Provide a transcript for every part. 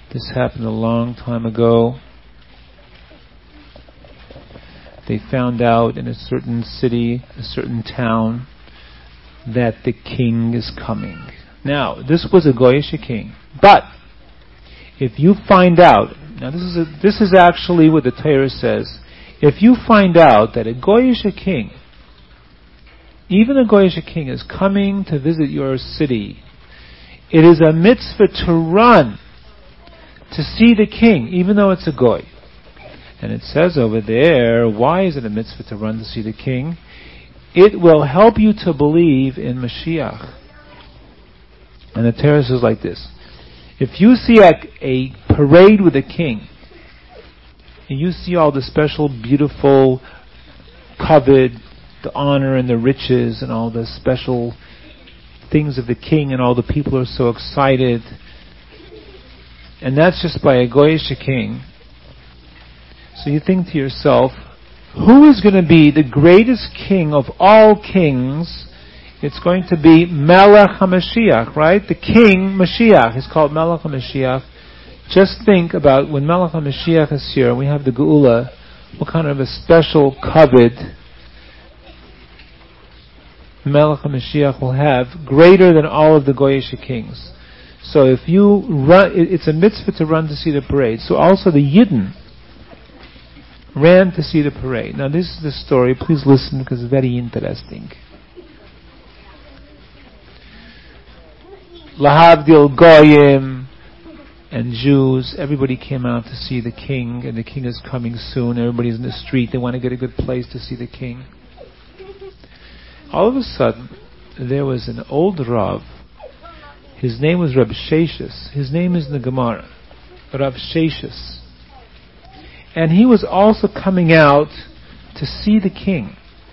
This happened a long time ago. They found out in a certain city, a certain town, that the king is coming. Now, this was a Goyish king. But, if you find out, now this is actually what the Torah says, if you find out that a Goyish king, even a Goyish king is coming to visit your city, it is a mitzvah to run to see the king, even though it's a Goy. And it says over there, why is it a mitzvah to run to see the king? It will help you to believe in Mashiach. And the Torah says like this. If you see a parade with a king, and you see all the special, beautiful, covet, the honor and the riches, and all the special things of the king, and all the people are so excited, and that's just by a Goyish king, so you think to yourself, who is going to be the greatest king of all kings? It's going to be Melech HaMashiach, right? The king Mashiach is called Melech HaMashiach. Just think about when Melech HaMashiach is here, we have the Geula, what kind of a special kavod Melech HaMashiach will have, greater than all of the Goyish kings. So if you run, it's a mitzvah to run to see the parade. So also the Yidden ran to see the parade. Now this is the story, please listen because it's very interesting. Lahavdil Goyim and Jews, everybody came out to see the king, and the king is coming soon. Everybody's in the street, they want to get a good place to see the king. All of a sudden, there was an old Rav. His name was Rav Sheshes. His name is in the Gemara, Rav Sheshes. And he was also coming out to see the king.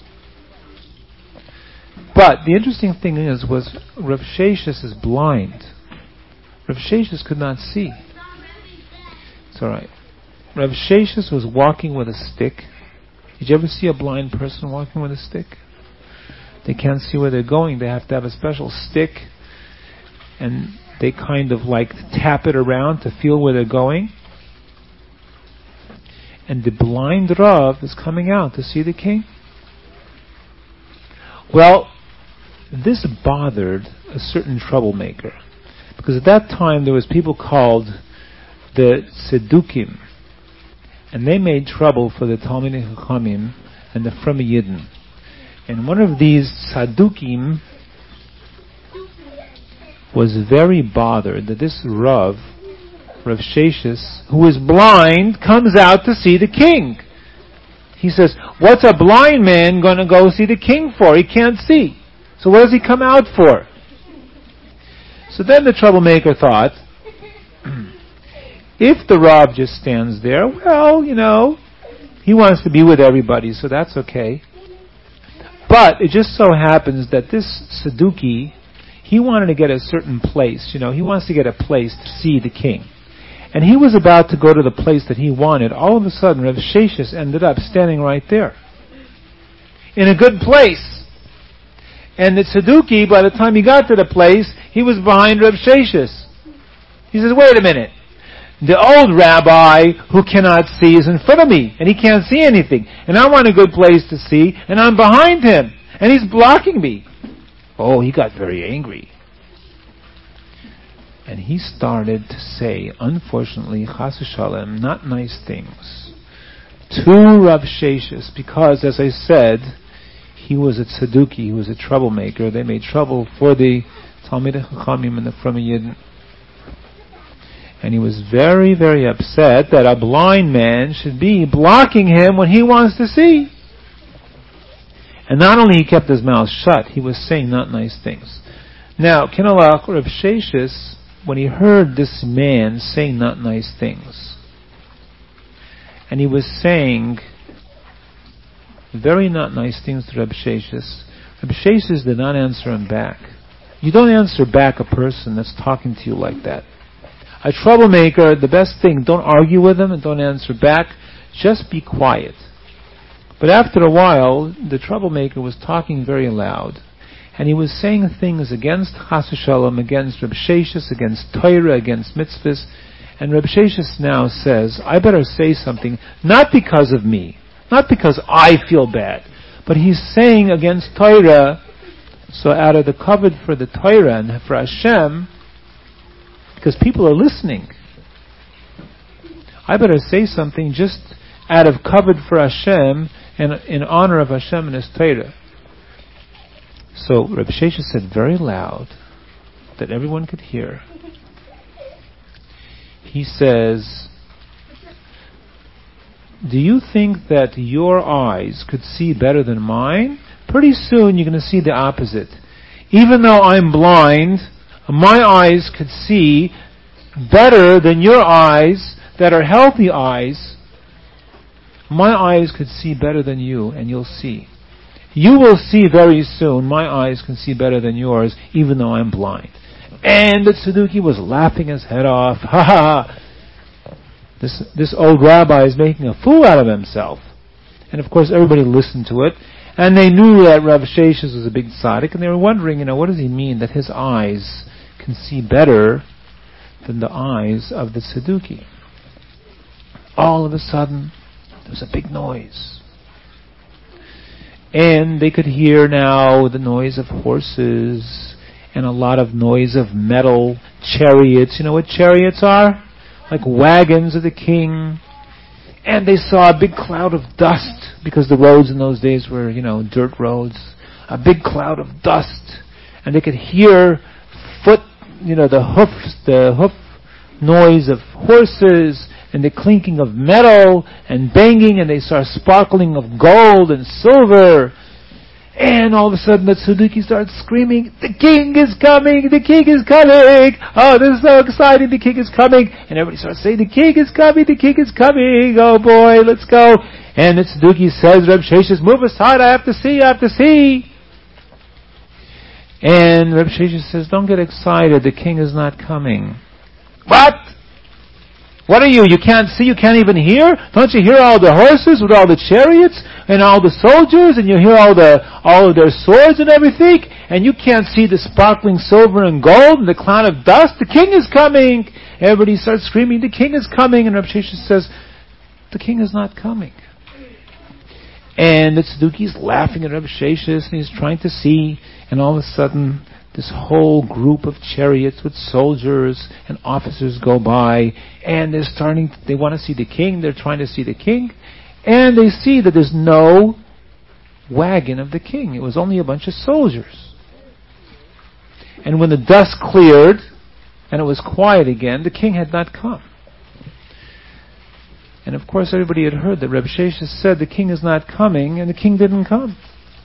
But the interesting thing was Rav Sheshes is blind. Rav Sheshes could not see. It's alright. Rav Sheshes was walking with a stick. Did you ever see a blind person walking with a stick? They can't see where they're going. They have to have a special stick, and they kind of like tap it around to feel where they're going. And the blind Rav is coming out to see the king. Well, this bothered a certain troublemaker, because at that time there was people called the Sedukim, and they made trouble for the Talmidei Chachamim and the Fromei Yidden. And one of these Sadukim was very bothered that this Rav Sheshes, who is blind, comes out to see the king. He says, what's a blind man going to go see the king for? He can't see. So what does he come out for? So then the troublemaker thought, if the Rav just stands there, well, he wants to be with everybody, so that's okay. But it just so happens that this Saduki, he wanted to get a certain place, he wants to get a place to see the king. And he was about to go to the place that he wanted. All of a sudden, Rav Sheshes ended up standing right there, in a good place. And the Saduki, by the time he got to the place, he was behind Rav Sheshes. He says, wait a minute. The old rabbi who cannot see is in front of me, and he can't see anything. And I want a good place to see, and I'm behind him, and he's blocking me. Oh, he got very angry. And he started to say, unfortunately, chas v'shalom, not nice things to Rav Sheshes, because, as I said, he was a tzeduki, he was a troublemaker. They made trouble for the Talmidei Chachamim and the Fromei Yidden. And he was very, very upset that a blind man should be blocking him when he wants to see. And not only he kept his mouth shut, he was saying not nice things. Now, Kinalach, Rav Sheshes, when he heard this man saying not nice things, and he was saying very not nice things to Rav Sheshes did not answer him back. You don't answer back a person that's talking to you like that. A troublemaker, the best thing, don't argue with him and don't answer back. Just be quiet. But after a while, the troublemaker was talking very loud. And he was saying things against Chas v'Shalom, against Rav Sheshes, against Torah, against mitzvahs. And Reb Sheshes now says, I better say something, not because of me, not because I feel bad, but he's saying against Torah. So out of the covet for the Torah and for Hashem, because people are listening, I better say something just out of covet for Hashem and in honor of Hashem and His Torah. So Reb Sheshes said very loud that everyone could hear. He says, do you think that your eyes could see better than mine? Pretty soon you're going to see the opposite. Even though I'm blind, my eyes could see better than your eyes that are healthy eyes. My eyes could see better than you, and you'll see. You will see very soon, my eyes can see better than yours, even though I'm blind. And the Tzadduki was laughing his head off. Ha ha! This old rabbi is making a fool out of himself. And of course everybody listened to it. And they knew that Rav Sheshes was a big tzaddik, and they were wondering, what does he mean that his eyes can see better than the eyes of the Tzadduki? All of a sudden, there was a big noise. And they could hear now the noise of horses and a lot of noise of metal chariots. You know what chariots are? Like wagons of the king. And they saw a big cloud of dust, because the roads in those days were, dirt roads. A big cloud of dust. And they could hear the hoof noise of horses, and the clinking of metal, and banging, and they saw sparkling of gold and silver. And all of a sudden the Tzadduki starts screaming, the king is coming! The king is coming! Oh, this is so exciting, the king is coming! And everybody starts saying, the king is coming! The king is coming! Oh boy, let's go! And the Tzadduki says, Reb Sheshes, move aside, I have to see, I have to see! And Reb Sheshes says, don't get excited, the king is not coming. What? What are you? You can't see, you can't even hear? Don't you hear all the horses with all the chariots and all the soldiers, and you hear all of their swords and everything, and you can't see the sparkling silver and gold and the cloud of dust? The king is coming! Everybody starts screaming, the king is coming! And Reb Sheshes says, the king is not coming. And the Tzadduki is laughing at Reb Sheshes, and he's trying to see, and all of a sudden, this whole group of chariots with soldiers and officers go by, and they want to see the king, they're trying to see the king, and they see that there's no wagon of the king. It was only a bunch of soldiers. And when the dust cleared, and it was quiet again, the king had not come. And of course everybody had heard that Reb Sheshes said the king is not coming, and the king didn't come.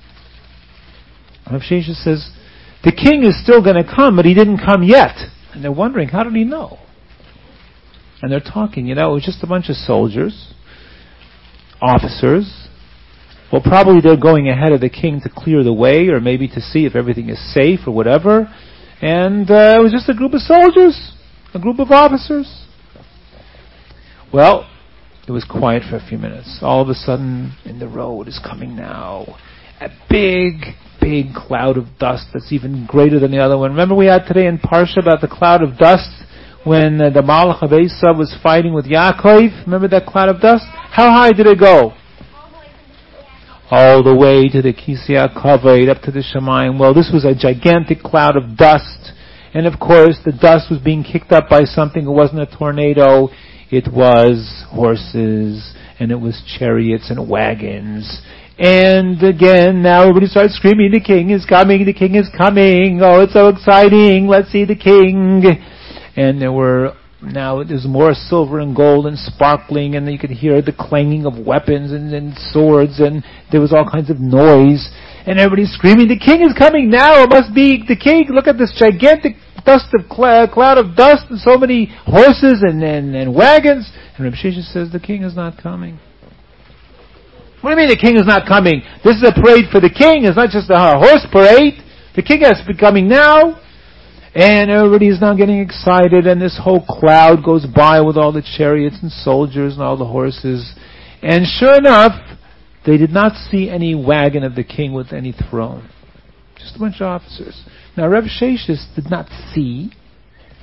Reb Sheshes says, the king is still going to come, but he didn't come yet. And they're wondering, how did he know? And they're talking, it was just a bunch of soldiers, officers. Well, probably they're going ahead of the king to clear the way, or maybe to see if everything is safe or whatever. And it was just a group of soldiers, a group of officers. Well, it was quiet for a few minutes. All of a sudden, in the road is coming now a big cloud of dust that's even greater than the other one. Remember we had today in Parsha about the cloud of dust when the Malach of Esav was fighting with Yaakov? Remember that cloud of dust? How high did it go? All the way to the Kisei HaKavod, up to the Shemayim. Well, this was a gigantic cloud of dust. And of course, the dust was being kicked up by something. It wasn't a tornado. It was horses, and it was chariots and wagons. And again, now everybody starts screaming, the king is coming, the king is coming. Oh, it's so exciting. Let's see the king. And there's more silver and gold and sparkling, and you could hear the clanging of weapons and swords, and there was all kinds of noise. And everybody's screaming, the king is coming now. It must be the king. Look at this gigantic cloud of dust and so many horses and wagons. And Reb Sheshes says, the king is not coming. What do you mean the king is not coming? This is a parade for the king. It's not just a horse parade. The king has to be coming now. And everybody is now getting excited, and this whole cloud goes by with all the chariots and soldiers and all the horses. And sure enough, they did not see any wagon of the king with any throne. Just a bunch of officers. Now Reb Sheshes did not see,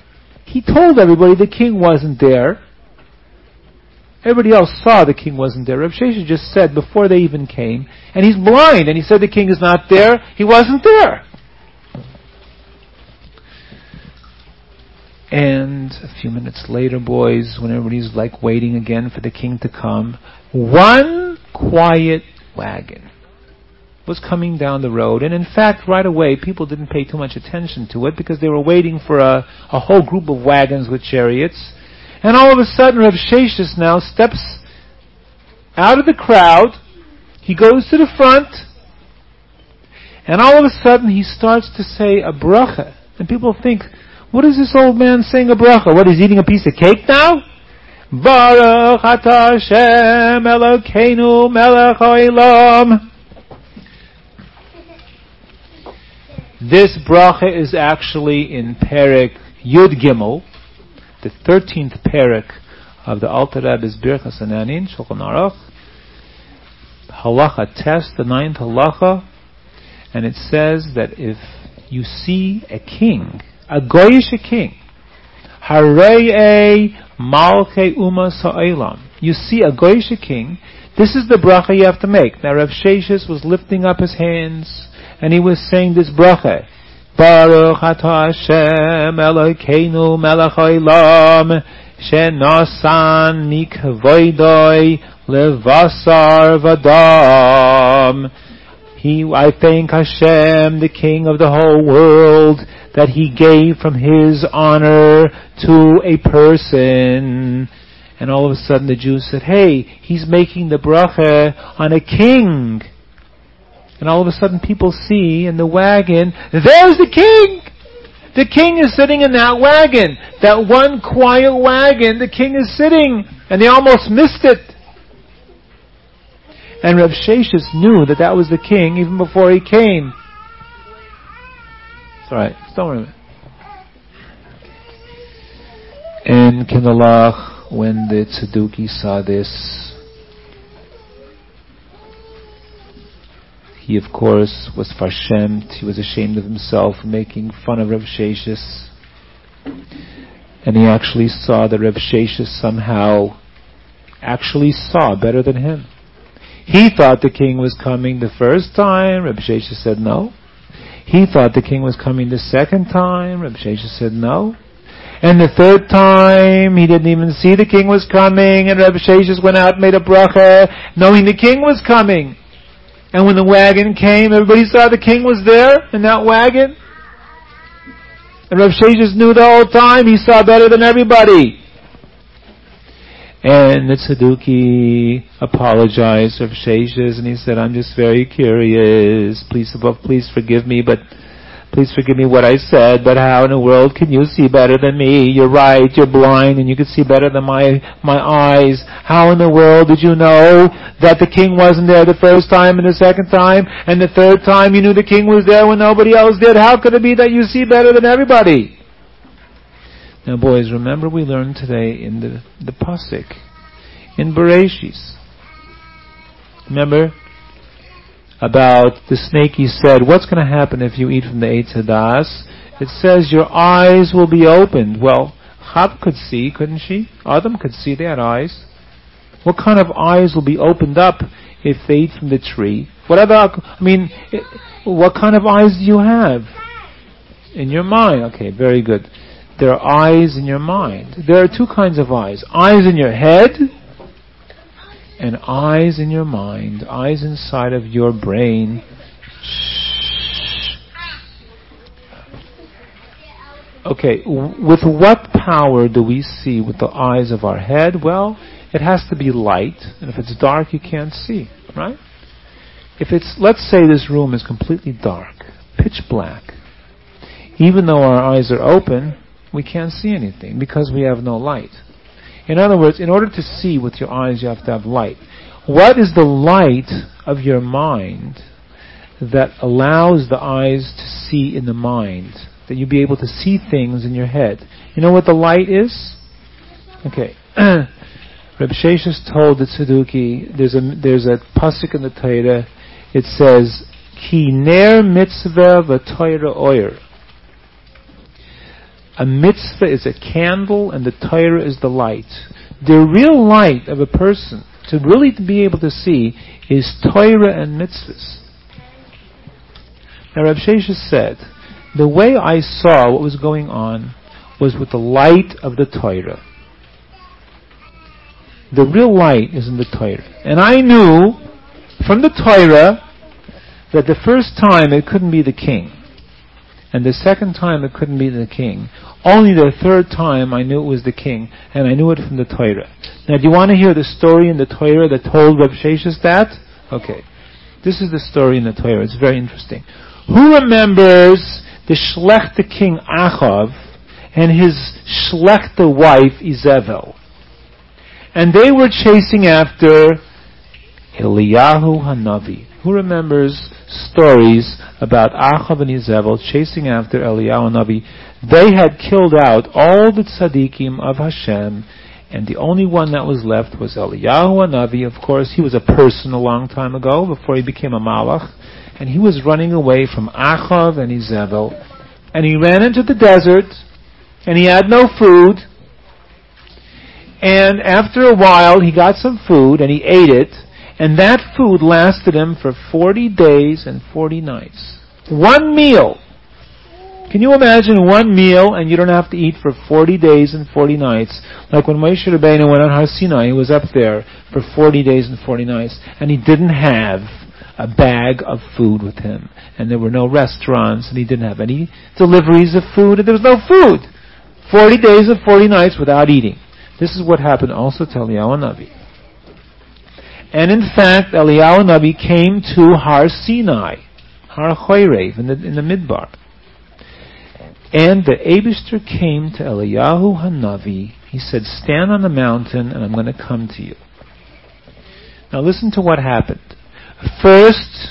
he told everybody the king wasn't there. Everybody else saw the king wasn't there. Rav Sheshes just said before they even came, and he's blind, and he said the king is not there. He wasn't there. And a few minutes later, boys, when everybody's like waiting again for the king to come, one quiet wagon was coming down the road. And in fact, right away, people didn't pay too much attention to it because they were waiting for a whole group of wagons with chariots. And all of a sudden, Rav Sheshes now steps out of the crowd. He goes to the front. And all of a sudden, he starts to say a bracha. And people think, what is this old man saying a bracha? What, is he eating a piece of cake now? Baruch atah Hashem Elokeinu melech haolam. This bracha is actually in Perek Yud Gimel, the 13th Perek of the Alter Rebbe's Birchas Hananin, Shulchan Aruch, Halacha Test, the 9th Halacha, and it says that if you see a king, a goyish king, Harei Malkei Uma Sa'elam, you see a goyish king, this is the bracha you have to make. Now Rav Sheshes was lifting up his hands, and he was saying this bracha, Baruch atah Hashem Elokeinu melech haolam shenasan mikvoidoi levasar vadam. I thank Hashem, the King of the whole world, that He gave from His honor to a person. And all of a sudden the Jews said, hey, he's making the bracha on a king. And all of a sudden people see in the wagon, there's the king! The king is sitting in that wagon. That one quiet wagon, the king is sitting. And they almost missed it. And Rav Sheshes knew that was the king even before he came. It's alright, don't worry about it. And Kinderlach, when the Tzeduki saw this, he, of course, was farshemt. He was ashamed of himself for making fun of Rav Sheshes. And he actually saw that Rav Sheshes somehow actually saw better than him. He thought the king was coming the first time. Rav Sheshes said no. He thought the king was coming the second time. Rav Sheshes said no. And the third time, he didn't even see the king was coming. And Rav Sheshes went out and made a bracha, knowing the king was coming. And when the wagon came, everybody saw the king was there in that wagon. And Rav Sheshes knew the whole time he saw better than everybody. And the Tzeduki apologized to Rav Sheshes, and he said, I'm just very curious. Please forgive me, please forgive me what I said, but how in the world can you see better than me? You're right, you're blind, and you can see better than my eyes. How in the world did you know that the king wasn't there the first time and the second time, and the third time you knew the king was there when nobody else did? How could it be that you see better than everybody? Now boys, remember we learned today in the Pasuk, in Bereshis. Remember? About the snake, he said, what's going to happen if you eat from the Eitz Hadas? It says your eyes will be opened. Well, Chava could see, couldn't she? Adam could see, they had eyes. What kind of eyes will be opened up if they eat from the tree? What kind of eyes do you have? In your mind. Okay, very good. There are eyes in your mind. There are two kinds of eyes. Eyes in your head and eyes in your mind. Eyes inside of your brain. Okay, with what power do we see with the eyes of our head? Well, it has to be light, and if it's dark, you can't see, right? Let's say this room is completely dark, pitch black. Even though our eyes are open, we can't see anything because we have no light. In other words, in order to see with your eyes, you have to have light. What is the light of your mind that allows the eyes to see in the mind? That you be able to see things in your head. You know what the light is? Okay. Reb Sheshes told the Tzeduki, there's a pasuk in the Torah, it says, Ki ner mitzvah v'Torah oyer. A mitzvah is a candle and the Torah is the light. The real light of a person, to really be able to see, is Torah and mitzvahs. Now Rav Sheshes said, the way I saw what was going on was with the light of the Torah. The real light is in the Torah. And I knew from the Torah that the first time it couldn't be the king. And the second time it couldn't be the king. Only the third time I knew it was the king. And I knew it from the Torah. Now do you want to hear the story in the Torah that told Rav Sheshes that? Okay. This is the story in the Torah. It's very interesting. Who remembers the Shlechte king Achav and his Shlechte wife Izebel? And they were chasing after Eliyahu Hanavi. Who remembers stories about Achav and Izebel chasing after Eliyahu Hanavi? They had killed out all the tzaddikim of Hashem, and the only one that was left was Eliyahu Hanavi. Of course, he was a person a long time ago, before he became a malach, and he was running away from Achav and Izebel, and he ran into the desert, and he had no food. And after a while, he got some food, and he ate it, and that food lasted him for 40 days and 40 nights. One meal. Can you imagine one meal, and you don't have to eat for 40 days and 40 nights? Like when Moshe Rabbeinu went on Har Sinai, he was up there for 40 days and 40 nights, and he didn't have a bag of food with him. And there were no restaurants, and he didn't have any deliveries of food, and there was no food. 40 days and 40 nights without eating. This is what happened also to Eliyahu Navi. And in fact, Eliyahu Navi came to Har Sinai, Har Chorev, in the Midbar. And the Eibishter came to Eliyahu Hanavi. He said, stand on the mountain and I'm going to come to you. Now listen to what happened. First,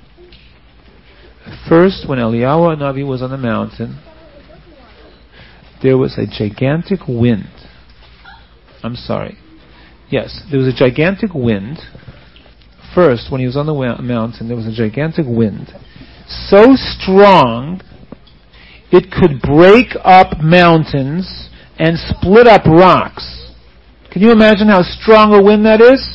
when Eliyahu Hanavi was on the mountain, there was a gigantic wind. I'm sorry. Yes, there was a gigantic wind. First, when he was on the mountain, there was a gigantic wind. So strong, it could break up mountains and split up rocks. Can you imagine how strong a wind that is?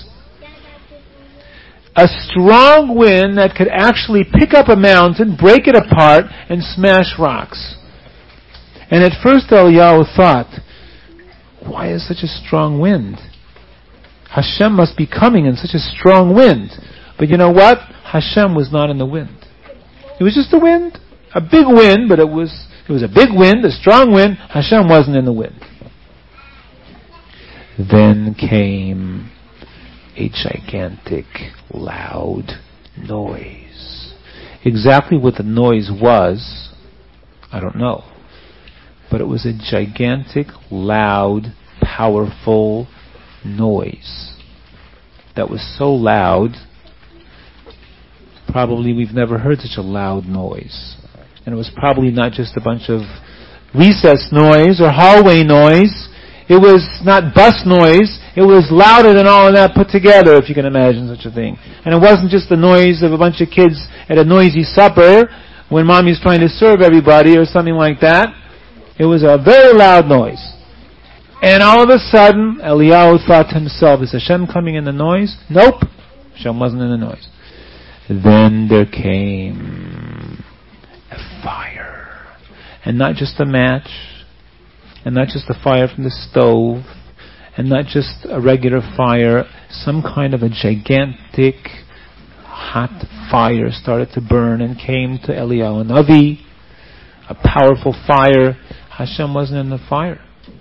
A strong wind that could actually pick up a mountain, break it apart, and smash rocks. And at first Eliyahu thought, why is such a strong wind? Hashem must be coming in such a strong wind. But you know what? Hashem was not in the wind. It was just a wind. A big wind, but it was a big wind, a strong wind. Hashem wasn't in the wind. Then came a gigantic, loud noise. Exactly what the noise was, I don't know. But it was a gigantic, loud, powerful noise that was so loud, probably we've never heard such a loud noise. And it was probably not just a bunch of recess noise or hallway noise. It was not bus noise. It was louder than all of that put together, if you can imagine such a thing. And it wasn't just the noise of a bunch of kids at a noisy supper when mommy's trying to serve everybody or something like that. It was a very loud noise. And all of a sudden, Eliyahu thought to himself, is Hashem coming in the noise? Nope. Hashem wasn't in the noise. Then there came a fire. And not just a match. And not just a fire from the stove. And not just a regular fire. Some kind of a gigantic, hot fire started to burn and came to Eliyahu Navi. A powerful fire. Hashem wasn't in the fire.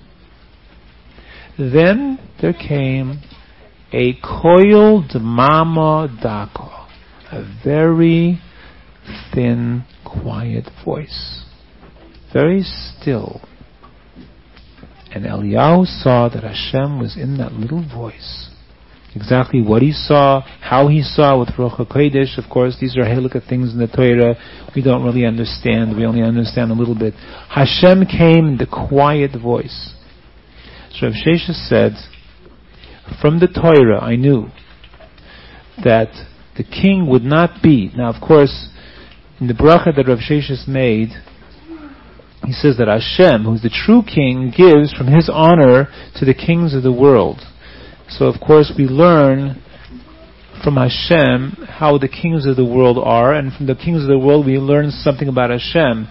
Then there came a koil d'mama dako, a very thin, quiet voice, very still. And Eliyahu saw that Hashem was in that little voice. Exactly what he saw, how he saw with Ruach HaKodesh, of course, these are halakha things in the Torah we don't really understand, we only understand a little bit. Hashem came in the quiet voice. So Rav Sheshes said, from the Torah I knew that the king would not be. Now of course, in the bracha that Rav Sheshes made, he says that Hashem, who's the true king, gives from his honor to the kings of the world. So of course we learn from Hashem how the kings of the world are, and from the kings of the world we learn something about Hashem.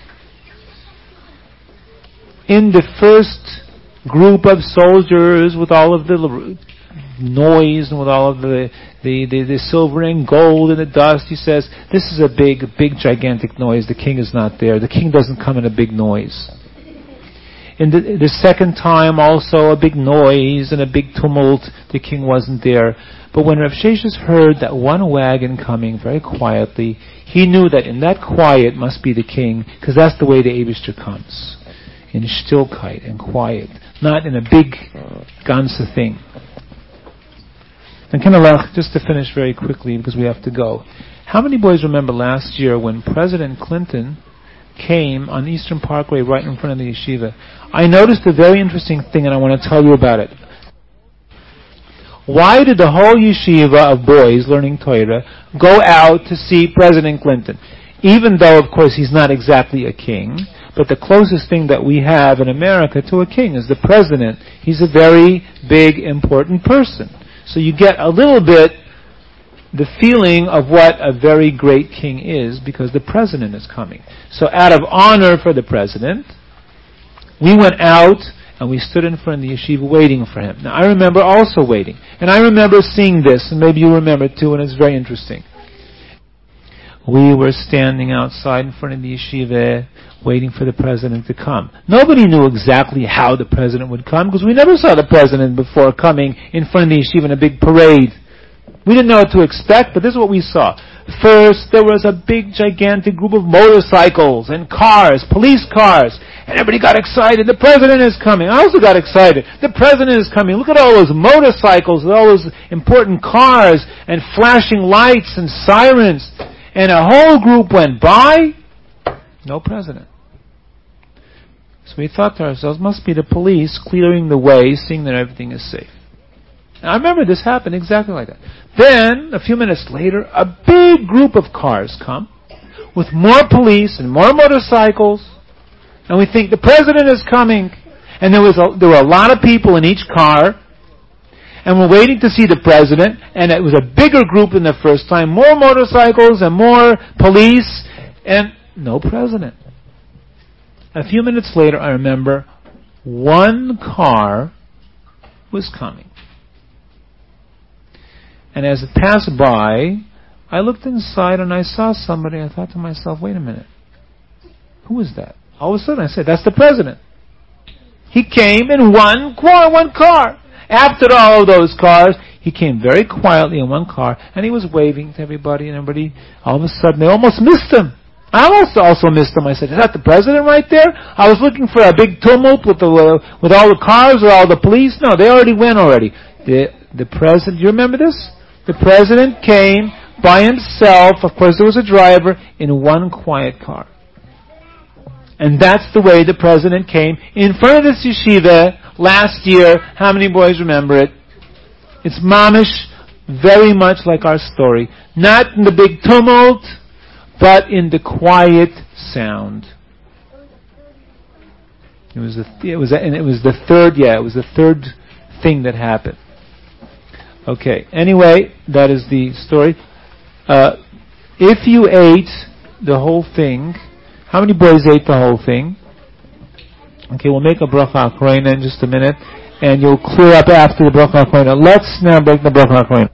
In the first group of soldiers with all of the noise and with all of the silver and gold and the dust, he says, this is a big, gigantic noise. The king is not there. The king doesn't come in a big noise. In the second time, also a big noise and a big tumult. The king wasn't there. But when Rav Sheshes heard that one wagon coming very quietly, he knew that in that quiet must be the king, because that's the way the Eibishter comes. In stillkeit and quiet. Not in a big ganze thing. And Kinalach, just to finish very quickly, because we have to go. How many boys remember last year when President Clinton came on Eastern Parkway right in front of the yeshiva? I noticed a very interesting thing and I want to tell you about it. Why did the whole yeshiva of boys learning Torah go out to see President Clinton? Even though, of course, he's not exactly a king, but the closest thing that we have in America to a king is the president. He's a very big, important person. So you get a little bit the feeling of what a very great king is because the president is coming. So out of honor for the president, we went out and we stood in front of the yeshiva waiting for him. Now I remember also waiting. And I remember seeing this, and maybe you remember too, and it's very interesting. We were standing outside in front of the yeshiva waiting for the president to come. Nobody knew exactly how the president would come because we never saw the president before coming in front of the yeshiva in a big parade. We didn't know what to expect, but this is what we saw. First, there was a big, gigantic group of motorcycles and cars, police cars, and everybody got excited. The president is coming. I also got excited. The president is coming. Look at all those motorcycles, all those important cars, and flashing lights and sirens. And a whole group went by, no president. So we thought to ourselves, must be the police clearing the way, seeing that everything is safe. And I remember this happened exactly like that. Then, a few minutes later, a big group of cars come, with more police and more motorcycles, and we think the president is coming. And there were a lot of people in each car, and we're waiting to see the president, and it was a bigger group than the first time, more motorcycles and more police, and no president. A few minutes later, I remember, one car was coming. And as it passed by, I looked inside and I saw somebody, and I thought to myself, wait a minute, who was that? All of a sudden I said, that's the president. He came in one car. After all of those cars, he came very quietly in one car, and he was waving to everybody, and everybody, all of a sudden, they almost missed him. I also missed him. I said, is that the president right there? I was looking for a big tumult with all the cars or all the police. No, they already went already. The president, do you remember this? The president came by himself, of course there was a driver, in one quiet car. And that's the way the president came in front of this yeshiva last year. How many boys remember it? It's mamish, very much like our story. Not in the big tumult, but in the quiet sound. It was the third thing that happened. Okay. Anyway, that is the story. If you ate the whole thing, how many boys ate the whole thing? Okay, we'll make a bracha achrona in just a minute, and you'll clear up after the bracha achrona. Let's now break the bracha achrona.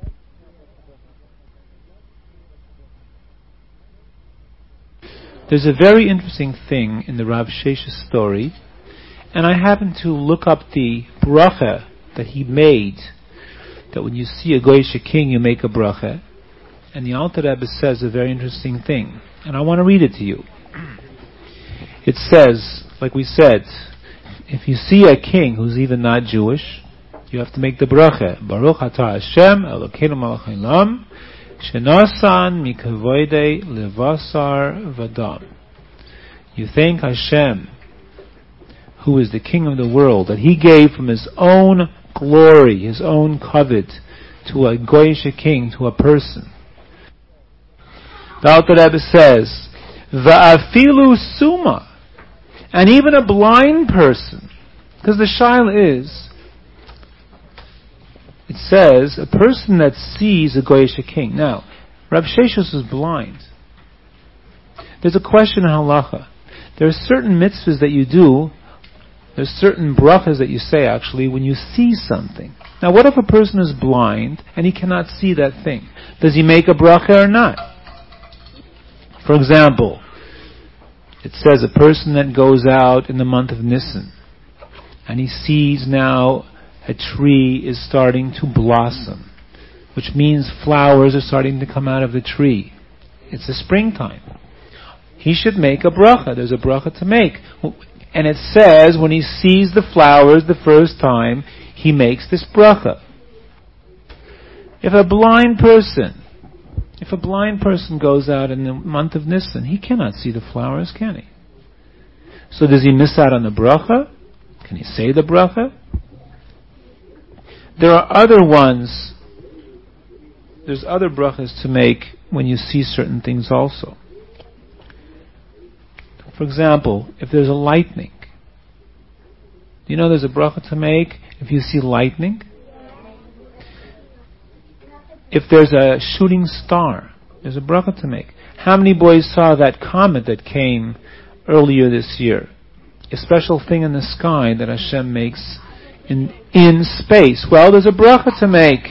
There's a very interesting thing in the Rav Sheshes story, and I happened to look up the bracha that he made, that when you see a Goyish king, you make a bracha. And the Alter Rebbe says a very interesting thing, and I want to read it to you. It says, like we said, if you see a king who's even not Jewish, you have to make the bracha. Baruch atah Hashem Elokeinu melech haolam shenasan mikavoidei levasar vadam. You thank Hashem, who is the King of the world, that He gave from His own glory, His own kavod, to a Goyish king, to a person. The Alter Rebbe says, Va'afilu suma, And even a blind person, because the shaila is, it says, a person that sees a Goyish king. Now, Rav Sheshus is blind. There's a question in halacha. There are certain mitzvahs that you do, there's certain brachas that you say actually when you see something. Now what if a person is blind and he cannot see that thing? Does he make a bracha or not? For example, it says a person that goes out in the month of Nisan and he sees now a tree is starting to blossom, which means flowers are starting to come out of the tree. It's the springtime. He should make a bracha. There's a bracha to make. And it says when he sees the flowers the first time, he makes this bracha. If a blind person goes out in the month of Nisan, he cannot see the flowers, can he? So does he miss out on the bracha? Can he say the bracha? There are other ones. There's other brachas to make when you see certain things also. For example, if there's a lightning, do you know there's a bracha to make if you see lightning? If there's a shooting star, there's a bracha to make. How many boys saw that comet that came earlier this year? A special thing in the sky that Hashem makes in space. Well, there's a bracha to make.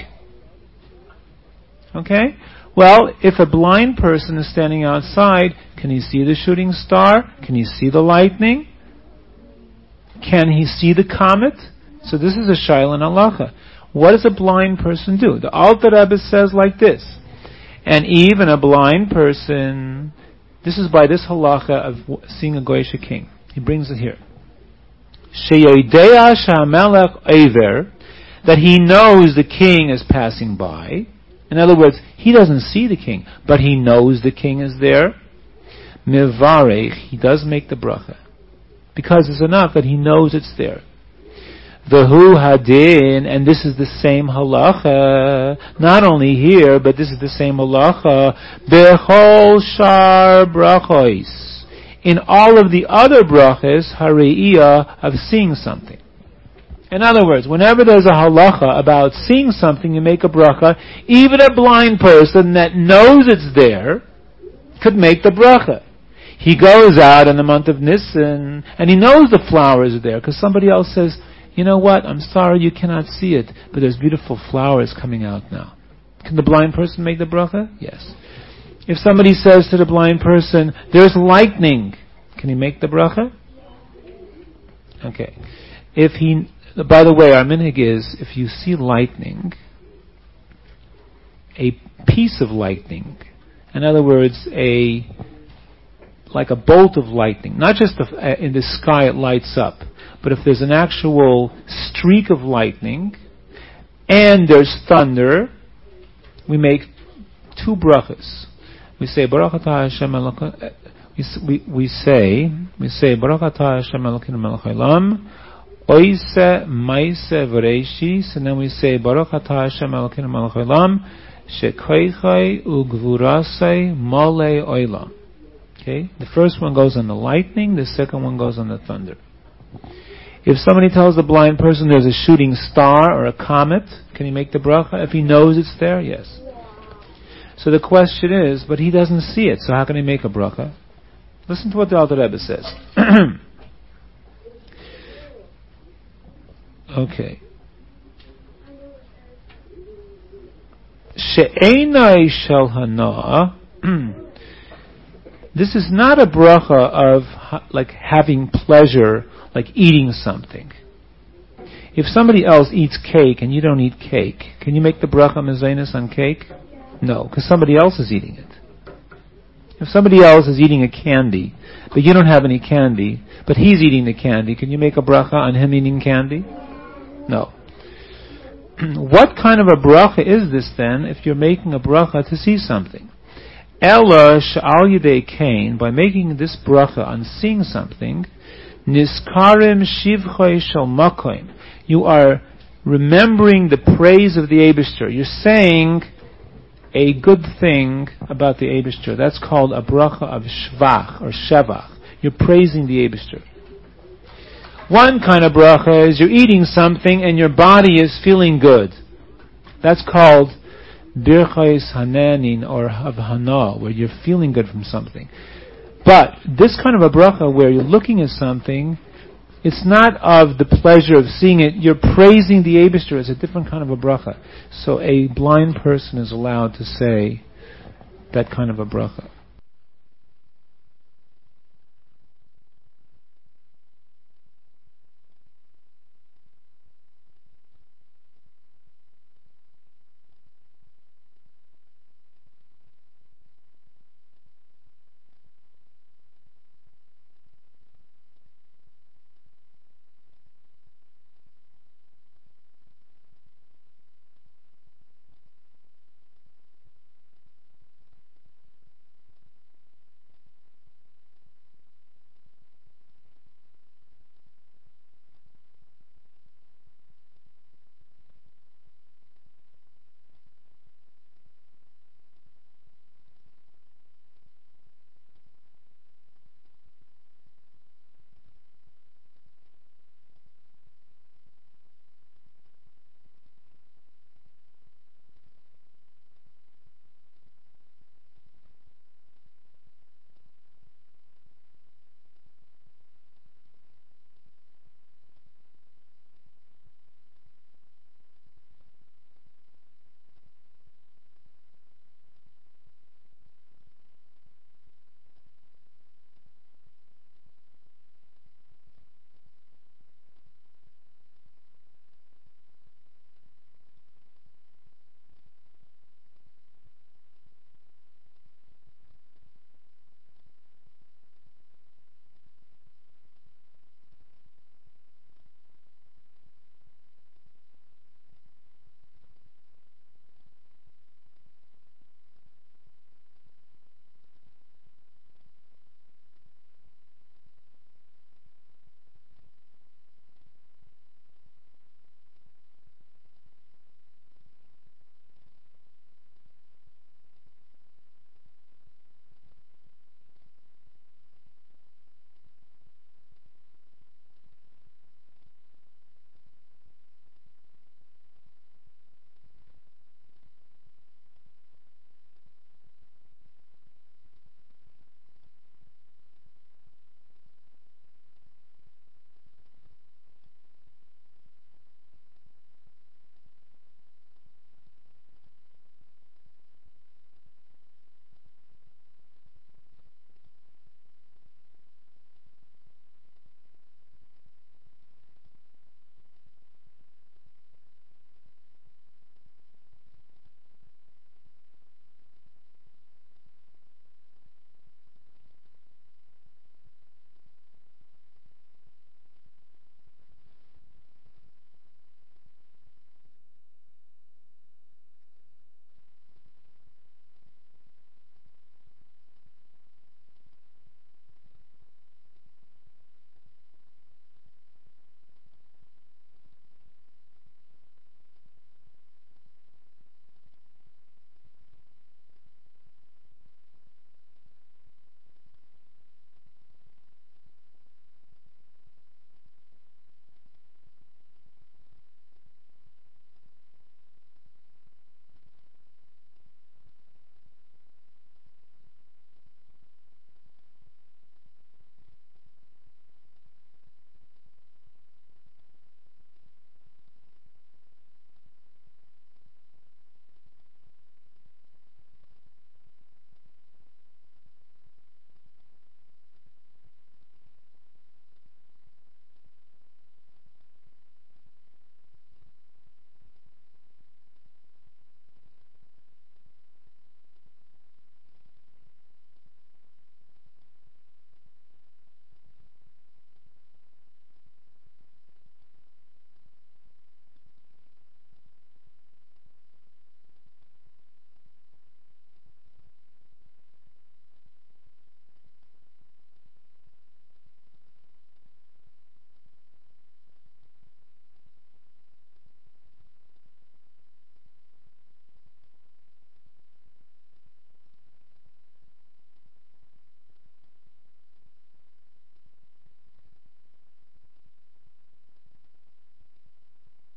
Okay? Well, if a blind person is standing outside, can he see the shooting star? Can he see the lightning? Can he see the comet? So this is a shaila in halacha. What does a blind person do? The Alter Rebbe says like this. And even a blind person, this is by this halacha of seeing a Goyish king. He brings it here. Sheyodeya she'hamelech oiver, that he knows the king is passing by. In other words, he doesn't see the king, but he knows the king is there. Mivarech, he does make the bracha. Because it's enough that he knows it's there. V'hu hadin, and this is the same halacha, not only here, but this is the same halacha, bechol shar brachos, in all of the other brachas, hareiyah, of seeing something. In other words, whenever there's a halacha about seeing something, you make a bracha. Even a blind person that knows it's there could make the bracha. He goes out in the month of Nisan, and he knows the flowers are there, because somebody else says, you know what, I'm sorry you cannot see it, but there's beautiful flowers coming out now. Can the blind person make the bracha? Yes. If somebody says to the blind person, there's lightning, can he make the bracha? Okay. By the way, our minhag is, if you see lightning, a piece of lightning, in other words, like a bolt of lightning, not just in the sky it lights up, but if there's an actual streak of lightning, and there's thunder, we make two brachas. We say, Baruch atah Hashem Elokeinu, we say, Baruch atah Hashem Elokeinu melech haolam, Oise Maise V'Reishis, and then we say Baruch Atah Hashem Elokeinu Melech Haolam Shekoichai Ugvurasai Mole Oilam. Okay, the first one goes on the lightning, the second one goes on the thunder. If somebody tells the blind person there's a shooting star or a comet, can he make the bracha? If he knows it's there, yes. So the question is, but he doesn't see it, so how can he make a bracha? Listen to what the Alter Rebbe says. Okay. She'enai shel hana. This is not a bracha of like having pleasure, like eating something. If somebody else eats cake and you don't eat cake, can you make the bracha mezainus on cake? No, because somebody else is eating it. If somebody else is eating a candy, but you don't have any candy, but he's eating the candy, can you make a bracha on him eating candy? No. What kind of a bracha is this then if you're making a bracha to see something? Ella sh'al yidei kain, by making this bracha on seeing something, niskarim shivchoi shel makoim, you are remembering the praise of the Eibishter. You're saying a good thing about the Eibishter. That's called a bracha of shvach or shevach. You're praising the Eibishter. One kind of bracha is you're eating something and your body is feeling good. That's called birchos hananin or havhana, where you're feeling good from something. But this kind of a bracha where you're looking at something, it's not of the pleasure of seeing it. You're praising the Eibishter. It's a different kind of a bracha. So a blind person is allowed to say that kind of a bracha.